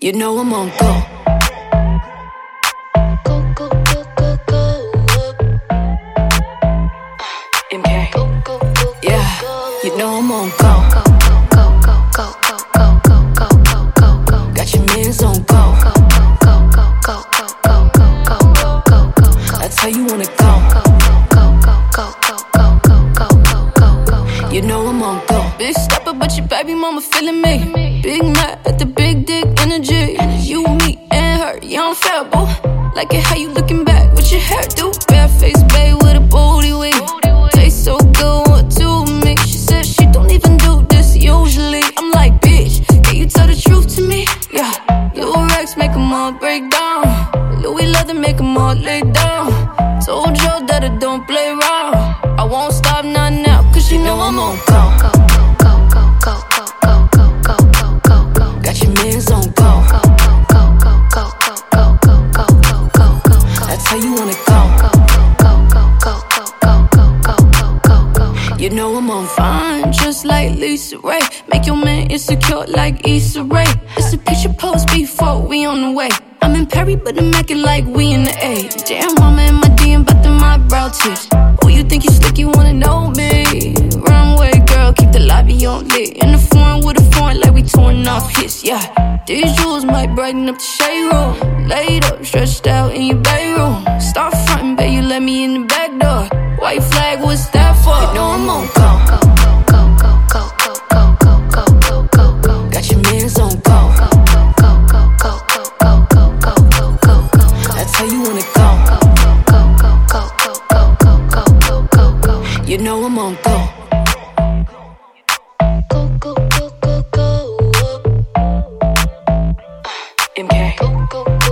You know I'm on go. Go, go, go, go, go. MK. Go, go, go, yeah, you know I'm on go. Go, go, go, go, go, go, go, go, go, go. Got your mans on go. Go, go, go, go, go, go, go, go, go, go, go. That's how you wanna go. Go, go, go, go, go, go, go, go, go, go, go. You know I'm on go. Big stepper, but your baby mama feeling me. Big Mac at the big dick energy. You, me, and her, you don't fail, boo. Like it how you looking back with your hair, do. Bare face, babe, with a booty wig. Taste so good, what to me? She said she don't even do this usually. I'm like, bitch, can you tell the truth to me? Yeah, Louis Rex make them all break down. Louis leather make them all lay down. Told you that I don't play around. I won't stop not now, cause you know I'm on go. Go, go, go, go, go, go, go, go, go, go, go. Got your mans on go. Go, go, go, go, go, go, go, go, go, go, go. That's how you wanna go. Go, go, go, go, go, go, go, go, go, go, go. You know I'm on fine, just like Lisa Ray. Make your man insecure like Issa Rae. It's a picture post before we on the way. I'm in Perry, but I'm acting like we in the A. Damn, mama in my DM, but the my brow tips. Oh, you think you slick, you wanna know me? Wrong way, girl, keep the lobby on lit. In the foreign with a foreign, like we torn off hits, yeah. These jewels might brighten up the shade room. Laid up, stretched out in your bedroom. Stop frontin', babe, you let me in the back door. White flag, what's that for? You know I'm on go. Go, go, go, go, go, go, go, go, go, go, go. Got your mans on go. Go, go, go, go, go, go, go, go, go, go, go. That's how you wanna go. Go, go, go, go, go, go, go, go, go, go, go. You know I'm on go. Go, go, go, go, go. MK. Go, go, go.